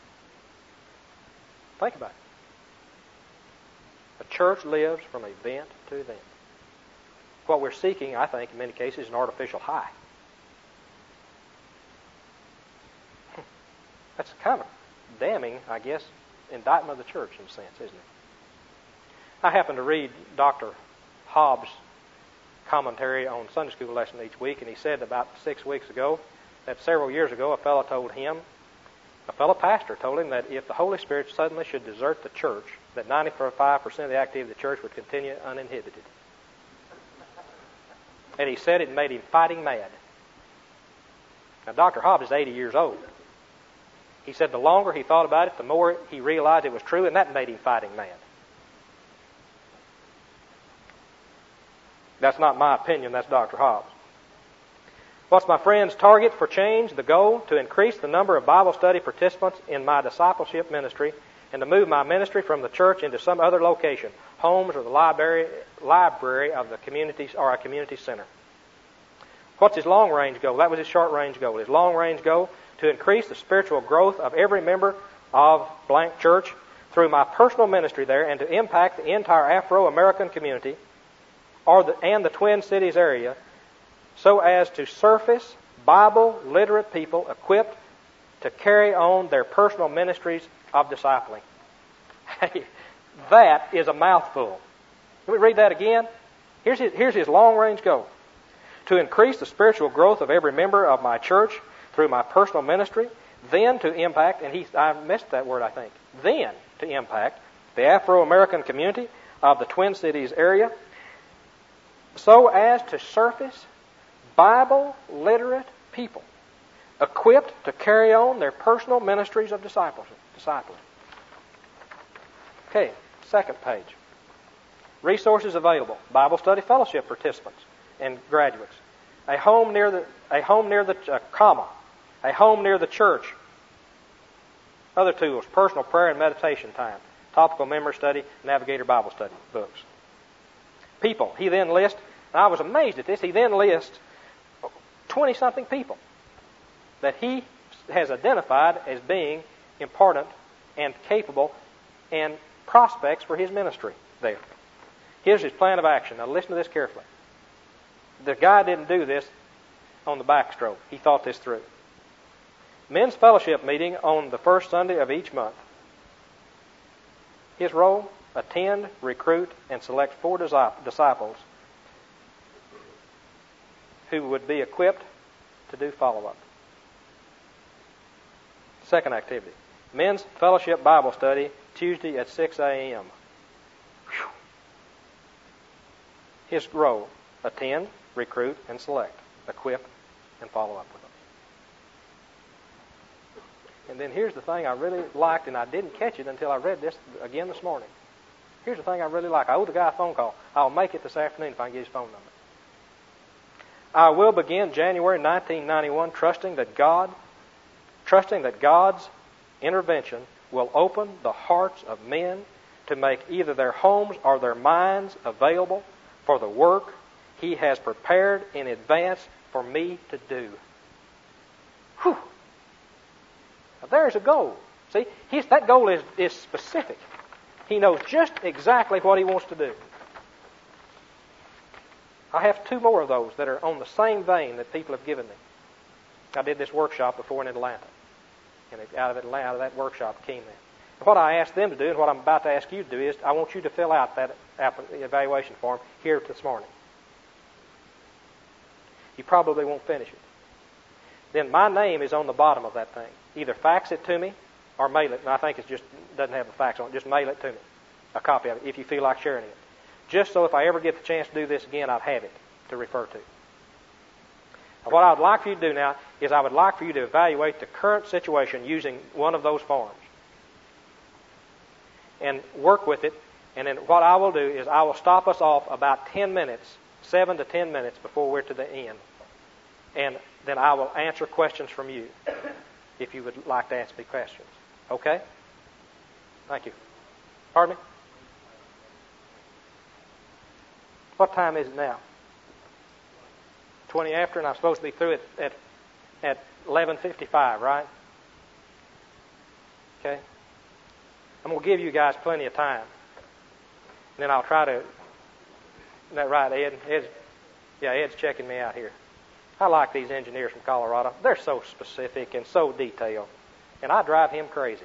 Think about it. A church lives from event to event. What we're seeking, I think, in many cases, is an artificial high. That's kind of damning, I guess, indictment of the church in a sense, isn't it? I happened to read Doctor Hobbs' commentary on Sunday school lesson each week, and he said about six weeks ago that several years ago a fellow told him, a fellow pastor told him that if the Holy Spirit suddenly should desert the church, that ninety-five percent of the activity of the church would continue uninhibited. And he said it made him fighting mad. Now, Doctor Hobbs is eighty years old. He said the longer he thought about it, the more he realized it was true, and that made him fighting mad. That's not my opinion, that's Doctor Hobbs. What's my friend's target for change? The goal? To increase the number of Bible study participants in my discipleship ministry and to move my ministry from the church into some other location, homes or the library, library of the community or a community center. What's his long-range goal? That was his short-range goal. His long-range goal, to increase the spiritual growth of every member of blank church through my personal ministry there and to impact the entire Afro-American community or the, and the Twin Cities area so as to surface Bible literate people equipped to carry on their personal ministries of discipling. Hey, that is a mouthful. Let me read that again. Here's his, here's his long-range goal. To increase the spiritual growth of every member of my church through my personal ministry, then to impact, and he, I missed that word, I think, then to impact the Afro-American community of the Twin Cities area so as to surface Bible literate people equipped to carry on their personal ministries of discipleship, discipling. Okay, second page. Resources available. Bible Study Fellowship participants and graduates. A home near the a home near the uh, comma. A home near the church. Other tools: personal prayer and meditation time. Topical memory study, Navigator Bible study books. People. He then lists, and I was amazed at this, he then lists twenty-something people that he has identified as being important and capable and prospects for his ministry there. Here's his plan of action. Now listen to this carefully. The guy didn't do this on the backstroke. He thought this through. Men's fellowship meeting on the first Sunday of each month. His role: attend, recruit, and select four disciples who would be equipped to do follow-up. Second activity. Men's fellowship Bible study, Tuesday at six a.m. His role: attend, recruit, and select, equip, and follow up with them. And then here's the thing I really liked, and I didn't catch it until I read this again this morning. Here's the thing I really like. I owe the guy a phone call. I'll make it this afternoon if I can get his phone number. I will begin January nineteen ninety-one trusting that God, trusting that God's intervention will open the hearts of men to make either their homes or their minds available for the work He has prepared in advance for me to do. Whew. Now there's a goal. See, he's, that goal is, is specific. He knows just exactly what he wants to do. I have two more of those that are on the same vein that people have given me. I did this workshop before in Atlanta. And out of Atlanta, out of that workshop came that. And what I asked them to do, and what I'm about to ask you to do, is I want you to fill out that evaluation form here this morning. You probably won't finish it. Then my name is on the bottom of that thing. Either fax it to me or mail it. And I think it just doesn't have a fax on it. Just mail it to me, a copy of it, if you feel like sharing it. Just so if I ever get the chance to do this again, I'd have it. to refer to. Now, what I would like for you to do now is I would like for you to evaluate the current situation using one of those forms and work with it. And then what I will do is I will stop us off about ten minutes, seven to ten minutes before we're to the end. And then I will answer questions from you if you would like to ask me questions. Okay? Thank you. Pardon me? What time is it now? twenty after, and I'm supposed to be through it at, at eleven fifty-five, right? Okay? I'm going to give you guys plenty of time. And then I'll try to... Isn't that right, Ed? Ed's, yeah, Ed's checking me out here. I like these engineers from Colorado. They're so specific and so detailed. And I drive him crazy.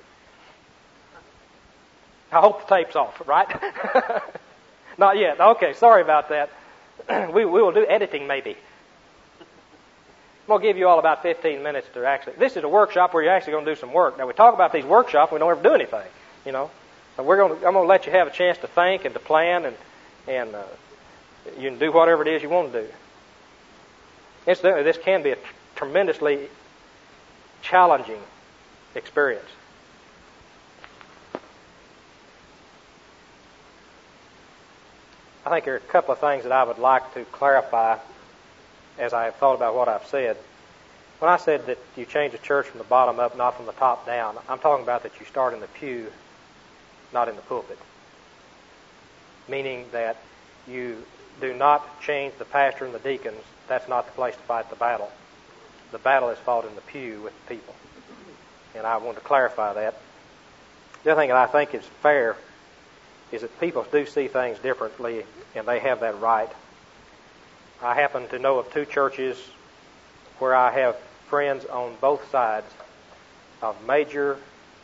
I hope the tape's off, right? Not yet. Okay, sorry about that. we, we will do editing maybe. I'm going to give you all about fifteen minutes to actually... This is a workshop where you're actually going to do some work. Now, we talk about these workshops, we don't ever do anything, you know. So we're going to, I'm going to let you have a chance to think and to plan, and, and uh, you can do whatever it is you want to do. Incidentally, this can be a tremendously challenging experience. I think there are a couple of things that I would like to clarify as I have thought about what I've said. When I said that you change the church from the bottom up, not from the top down, I'm talking about that you start in the pew, not in the pulpit. Meaning that you do not change the pastor and the deacons. That's not the place to fight the battle. The battle is fought in the pew with the people. And I want to clarify that. The other thing that I think is fair is that people do see things differently, and they have that right. I happen to know of two churches where I have friends on both sides of major,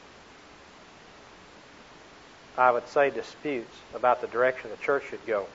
I would say, disputes about the direction the church should go.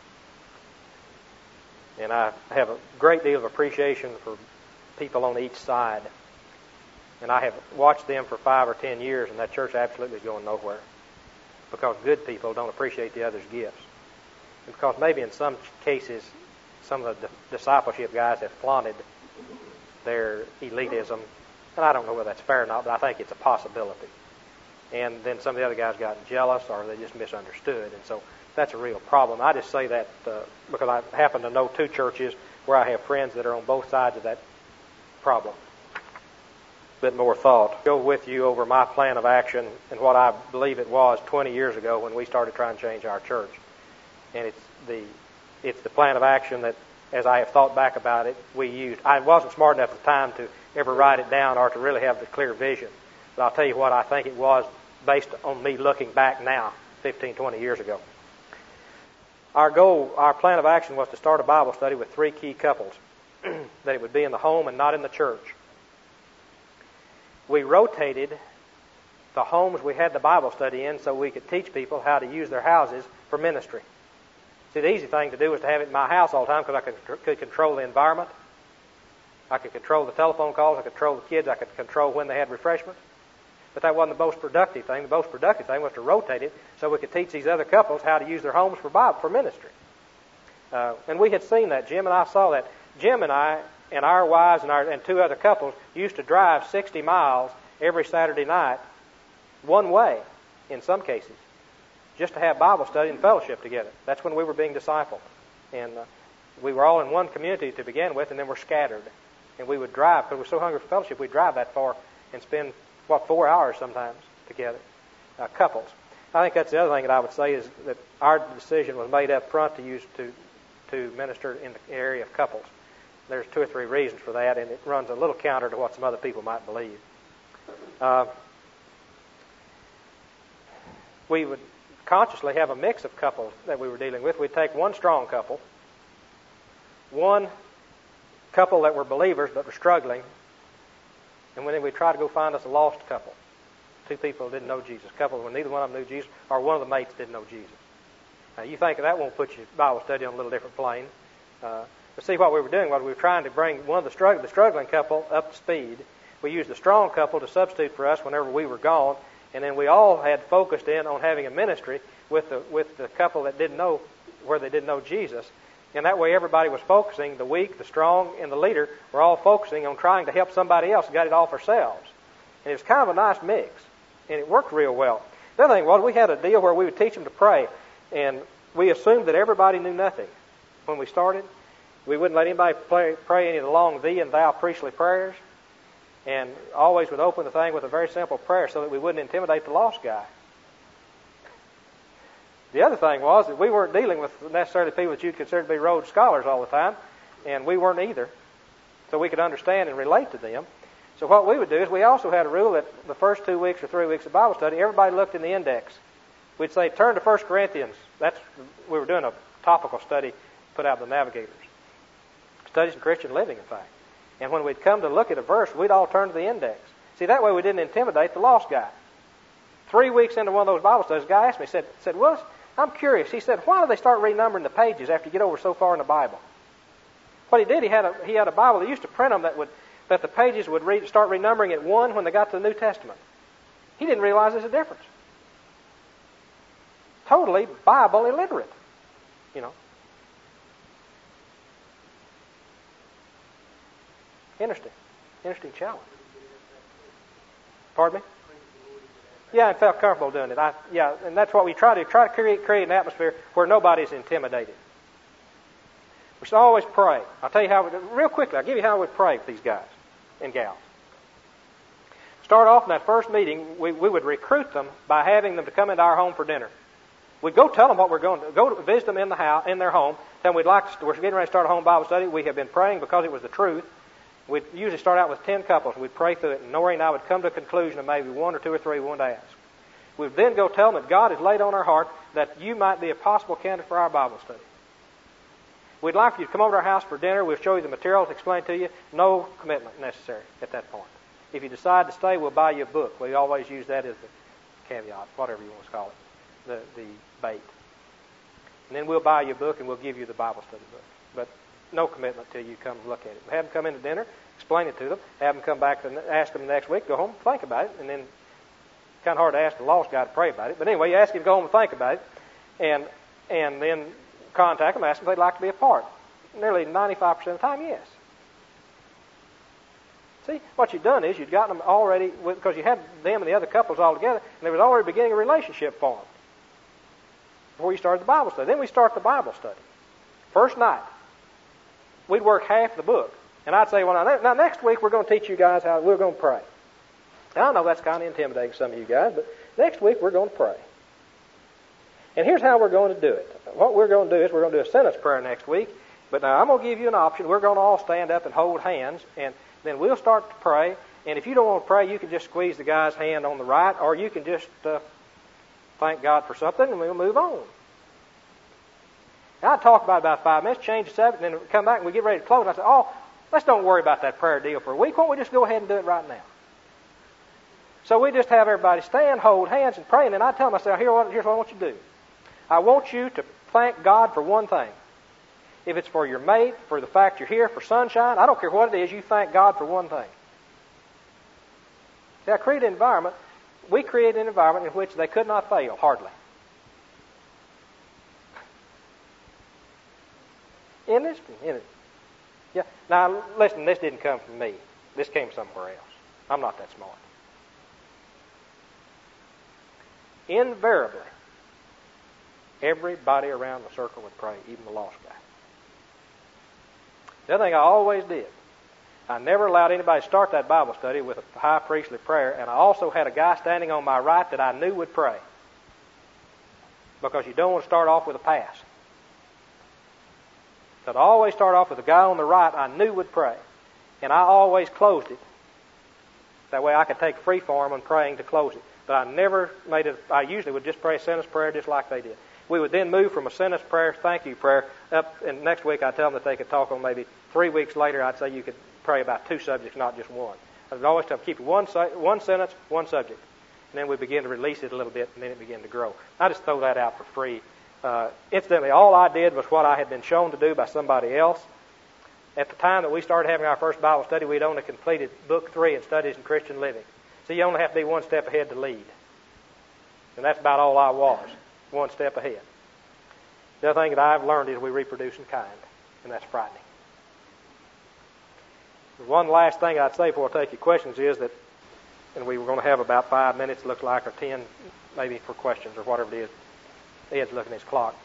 And I have a great deal of appreciation for people on each side. And I have watched them for five or ten years, and that church absolutely is going nowhere. Because good people don't appreciate the other's gifts. And because maybe in some cases, some of the discipleship guys have flaunted their elitism. And I don't know whether that's fair or not, but I think it's a possibility. And then some of the other guys got jealous, or they just misunderstood. And so that's a real problem. I just say that uh, because I happen to know two churches where I have friends that are on both sides of that problem. A bit more thought. Go with you over my plan of action and what I believe it was twenty years ago when we started trying to change our church. And it's the it's the plan of action that, as I have thought back about it, we used. I wasn't smart enough at the time to ever write it down or to really have the clear vision. But I'll tell you what I think it was based on me looking back now, fifteen, twenty years ago. Our goal, our plan of action was to start a Bible study with three key couples. That it would be in the home and not in the church. We rotated the homes we had the Bible study in so we could teach people how to use their houses for ministry. See, the easy thing to do was to have it in my house all the time because I could, could control the environment. I could control the telephone calls. I could control the kids. I could control when they had refreshments. But that wasn't the most productive thing. The most productive thing was to rotate it so we could teach these other couples how to use their homes for Bible, for ministry. Uh, and we had seen that. Jim and I saw that. Jim and I and our wives and, our, and two other couples used to drive sixty miles every Saturday night one way in some cases just to have Bible study and fellowship together. That's when we were being discipled. And uh, we were all in one community to begin with, and then we're scattered. And we would drive, because we're so hungry for fellowship, we'd drive that far and spend, what, four hours sometimes together, uh, couples. I think that's the other thing that I would say is that our decision was made up front to use to, to minister in the area of couples. There's two or three reasons for that, and it runs a little counter to what some other people might believe. Uh, we would consciously have a mix of couples that we were dealing with. We'd take one strong couple, one couple that were believers but were struggling, and then we'd try to go find us a lost couple. Two people didn't know Jesus. A couple when neither one of them knew Jesus, or one of the mates didn't know Jesus. Now, you think that won't put your Bible study on a little different plane. Uh, but see, what we were doing was we were trying to bring one of the, strugg- the struggling couple up to speed. We used the strong couple to substitute for us whenever we were gone, and then we all had focused in on having a ministry with the with the couple that didn't know, where they didn't know Jesus, And that way everybody was focusing, the weak, the strong, and the leader were all focusing on trying to help somebody else and got it all for ourselves. And it was kind of a nice mix. And it worked real well. The other thing was we had a deal where we would teach them to pray. And we assumed that everybody knew nothing when we started. We wouldn't let anybody pray, pray any of the long thee and thou priestly prayers. And always would open the thing with a very simple prayer so that we wouldn't intimidate the lost guy. The other thing was that we weren't dealing with necessarily people that you'd consider to be Rhodes Scholars all the time, and we weren't either. So we could understand and relate to them. So what we would do is we also had a rule that the first two weeks or three weeks of Bible study, everybody looked in the index. We'd say, turn to First Corinthians. That's we were doing a topical study put out by the Navigators. Studies in Christian Living, in fact. And when we'd come to look at a verse, we'd all turn to the index. See, that way we didn't intimidate the lost guy. Three weeks into one of those Bible studies, a guy asked me, said, said, Willis, I'm curious. He said, why do they start renumbering the pages after you get over so far in the Bible? What he did, he had a he had a Bible. They used to print them that would that the pages would read, start renumbering at one when they got to the New Testament. He didn't realize there's a difference. Totally Bible illiterate, you know. Interesting, interesting challenge. Pardon me? Yeah, I felt comfortable doing it. I, yeah, and that's what we try to do. Try to create, create an atmosphere where nobody's intimidated. We should always pray. I'll tell you how, real quickly, I'll give you how we pray with these guys and gals. Start off in that first meeting, we, we would recruit them by having them to come into our home for dinner. We'd go tell them what we're going to, go to visit them in the house, in their home, tell them we'd like to, we're getting ready to start a home Bible study. We have been praying because it was the truth. We'd usually start out with ten couples. We'd pray through it, and Norrie and I would come to a conclusion of maybe one or two or three we wanted to ask. We'd then go tell them that God has laid on our heart that you might be a possible candidate for our Bible study. We'd like for you to come over to our house for dinner. We'll show you the materials, explain to you. No commitment necessary at that point. If you decide to stay, we'll buy you a book. We always use that as the caveat, whatever you want to call it, the, the bait. And then we'll buy you a book and we'll give you the Bible study book. But no commitment till you come look at it. Have them come into dinner, explain it to them, have them come back and ask them the next week, go home, think about it, and then kind of hard to ask the lost guy to pray about it. But anyway, you ask him to go home and think about it, and and then contact them, ask them if they'd like to be a part. Nearly ninety-five percent of the time, yes. See, what you've done is you've gotten them already, because you had them and the other couples all together, and there was already beginning a relationship formed before you started the Bible study. Then we start the Bible study. First night, we'd work half the book. And I'd say, well, now, now next week we're going to teach you guys how we're going to pray. Now, I know that's kind of intimidating to some of you guys, but next week we're going to pray. And here's how we're going to do it. What we're going to do is we're going to do a sentence prayer next week. But now I'm going to give you an option. We're going to all stand up and hold hands, and then we'll start to pray. And if you don't want to pray, you can just squeeze the guy's hand on the right, or you can just uh, thank God for something, and we'll move on. Now, I'd talk about it about five minutes, change the subject, and then come back and we get ready to close. And I say, oh, let's don't worry about that prayer deal for a week. Why don't we just go ahead and do it right now? So we just have everybody stand, hold hands, and pray. And then I tell them, I say, Here, here's what I want you to do. I want you to thank God for one thing. If it's for your mate, for the fact you're here, for sunshine, I don't care what it is, you thank God for one thing. See, I create an environment, we create an environment in which they could not fail, hardly. Isn't it? Isn't it? Yeah. Now, listen, this didn't come from me. This came somewhere else. I'm not that smart. Invariably, everybody around the circle would pray, even the lost guy. The other thing I always did, I never allowed anybody to start that Bible study with a high priestly prayer, and I also had a guy standing on my right that I knew would pray. Because you don't want to start off with a pass. So I'd always start off with a guy on the right I knew would pray. And I always closed it. That way I could take free form on praying to close it. But I never made it, I usually would just pray a sentence prayer just like they did. We would then move from a sentence prayer, thank you prayer, up, and next week I'd tell them that they could talk on maybe three weeks later, I'd say you could pray about two subjects, not just one. I'd always tell them, keep one, one sentence, one subject. And then we begin to release it a little bit, and then it began to grow. I just throw that out for free. Uh, incidentally, all I did was what I had been shown to do by somebody else. At the time that we started having our first Bible study, we'd only completed Book three in Studies in Christian Living. So you only have to be one step ahead to lead. And that's about all I was, one step ahead. The other thing that I've learned is we reproduce in kind, and that's frightening. One last thing I'd say before I take your questions is that, and we were going to have about five minutes, looks like, or ten, maybe for questions or whatever it is. Ed's looking at his clock.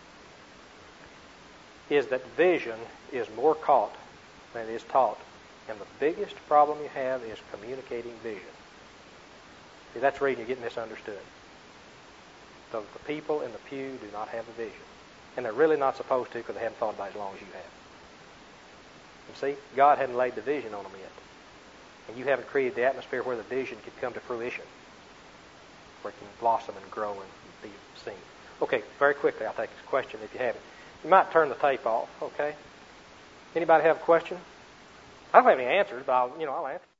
Is that vision is more caught than it is taught. And the biggest problem you have is communicating vision. See, that's the reason you get misunderstood. So the people in the pew do not have a vision. And they're really not supposed to because they haven't thought about it as long as you have. You see, God hadn't laid the vision on them yet. And you haven't created the atmosphere where the vision can come to fruition, where it can blossom and grow and be seen. Okay, very quickly, I'll take this question if you have it. You might turn the tape off, okay? Anybody have a question? I don't have any answers, but I'll, you know, I'll answer.